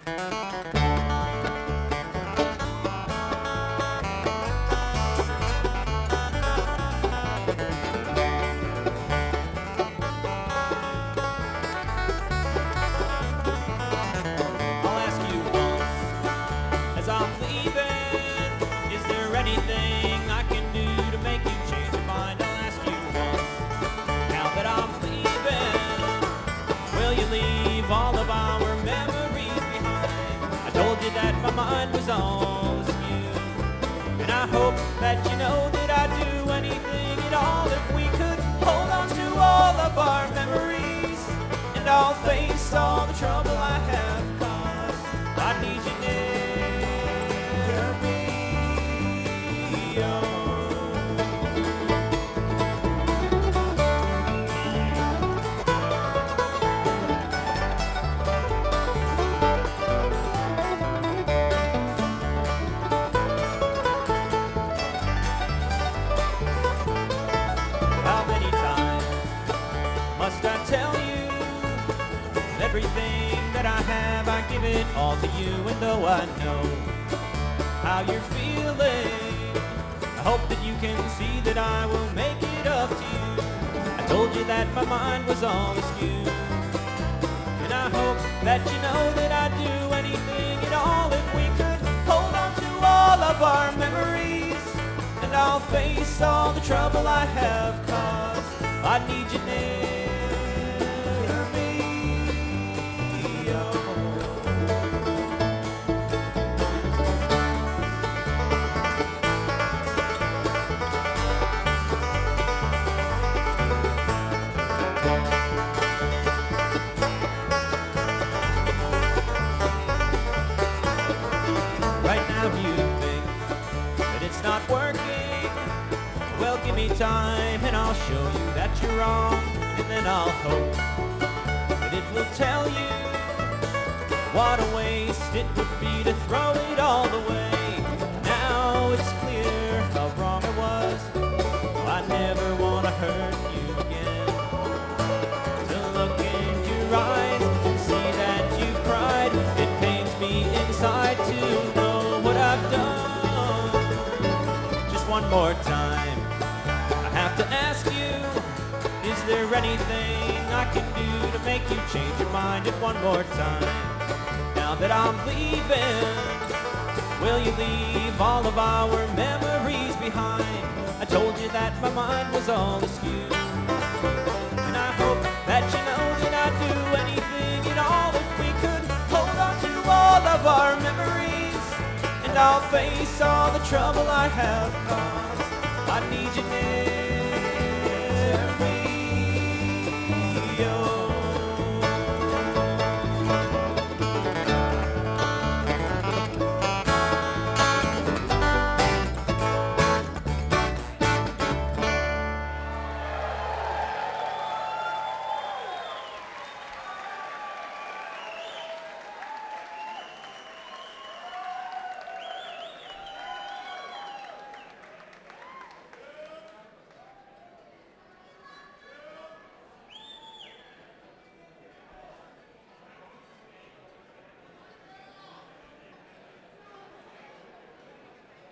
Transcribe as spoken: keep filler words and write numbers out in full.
I'll ask you once, as I'm leaving, is there anything I can do to make you change your mind? I'll ask you once, now that I'm leaving, will you leave all of our memories behind? I told you that my mind was all askew, and I hope that you know that I'd do anything at all if we could hold on to all of our memories, and I'll face all the trouble I have caused. I need you near me, oh. How many times must I tell you that everything that I have, I give it all to you? And though I know how you're feeling, I hope that you can see that I will make it up to you. I told you that my mind was all askew, and I hope that you know that I'd do anything at all if we could hold on to all of our memories, and I'll face all the trouble I have caused. I need you near me, oh. Right now you think that it's not working. Well, give me time and I'll show you that you're wrong, and then I'll hope that it will tell you what a waste it would be to throw it all away. Now it's clear how wrong I was. I never want to hurt you again. To look in your eyes and see that you've cried, it pains me inside to know what I've done. Just one more time, I have to ask you, is there anything I can do to make you change your mind? And one more time, now that I'm leaving, will you leave all of our memories behind? I told you that my mind was all askew, and I hope that you know that I'd do anything at all if we could hold on to all of our memories, and I'll face all the trouble I have caused. I need you near